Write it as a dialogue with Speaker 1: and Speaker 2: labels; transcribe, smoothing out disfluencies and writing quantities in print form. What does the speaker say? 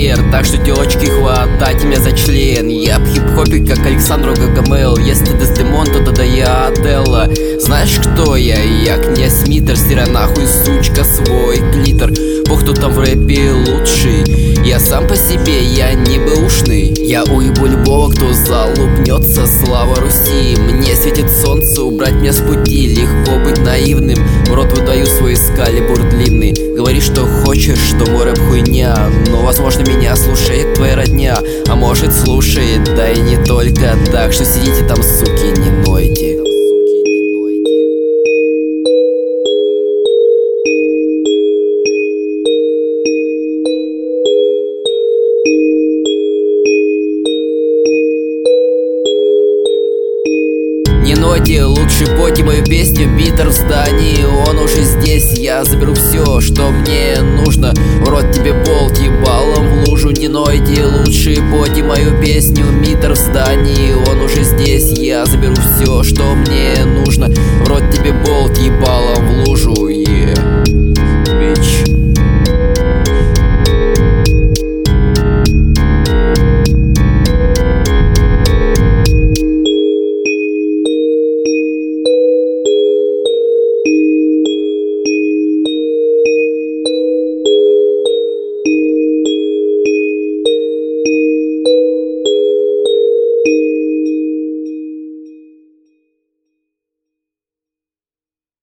Speaker 1: пример. Так что, девочки, хватайте меня за член. Я в хип-хопе, как Александр Гагамел. Если ты Дездемон, то тогда я Отелло. Знаешь, кто я? Я князь Митр. Стирай нахуй, сучка, свой клитор. Бог, кто там в рэпе лучший. Я сам по себе, я не бэушный. Я уебу любого, кто залупнется. Слава Руси, мне светит солнце. Убрать меня с пути, легко быть наивным. В рот выдаю свой эскалибур длинный. Говори, что хочешь, что мой рэп хуйня. Но, возможно, меня слушает твоя родня. А может, слушает, да и не только. Так что сидите там, суки, не нойте. Не нойте, лучше пойте мою песню. Питер в здании, он уже здесь. Я заберу все, что мне нужно. В рот тебе болт, ебалом в лужу. Не нойте, лучше пойте мою песню. Питер в здании, он уже здесь. Я заберу все, что мне нужно. В рот тебе болт, ебалом в лужу.